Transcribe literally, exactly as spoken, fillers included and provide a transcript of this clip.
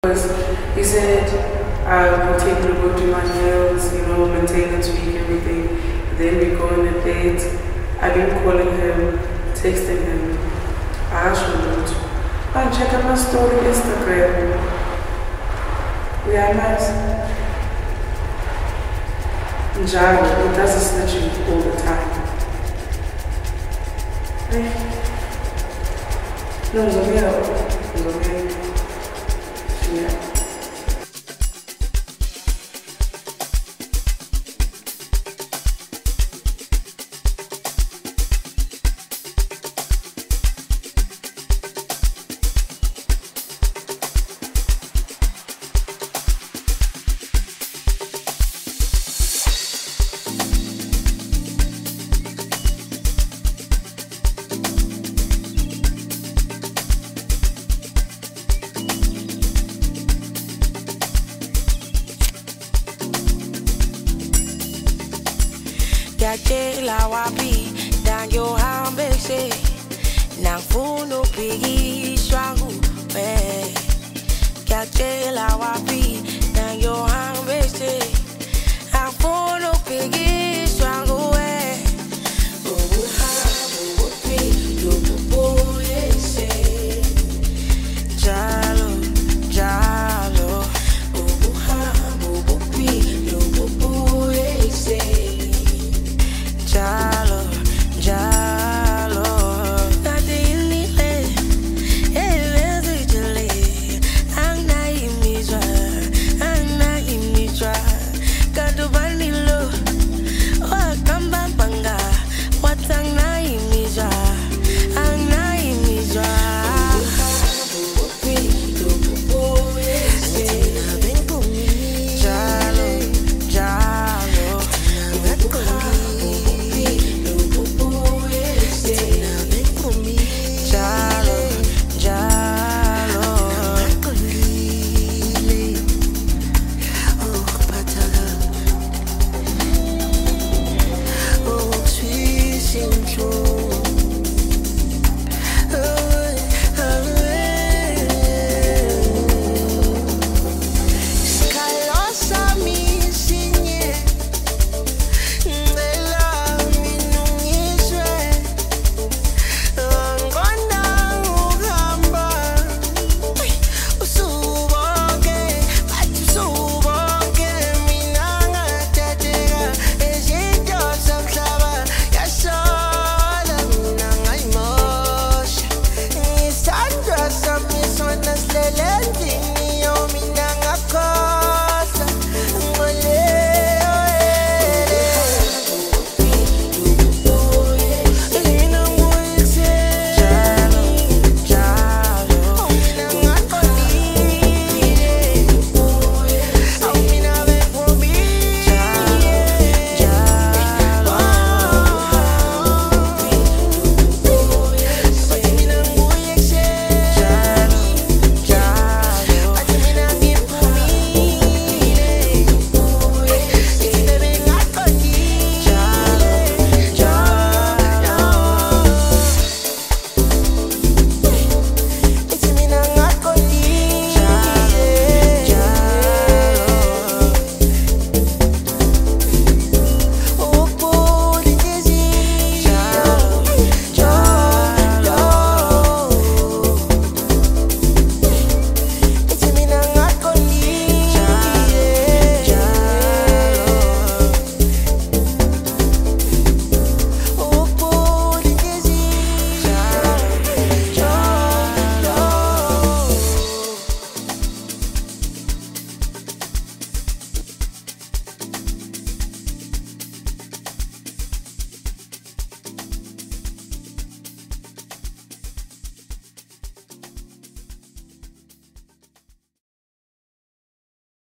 Because he said, um, take me to go do my nails, you know, maintenance week, everything. Then we go on a date. I've been calling him, texting him. I shouldn't. And check out my story on Instagram. We are nice. Jaro, he does a snitching all the time. Hey. No, Zomia. Zomia. Yeah. Yakela wapi, dan yo hambese, nang funo pigi shwangu.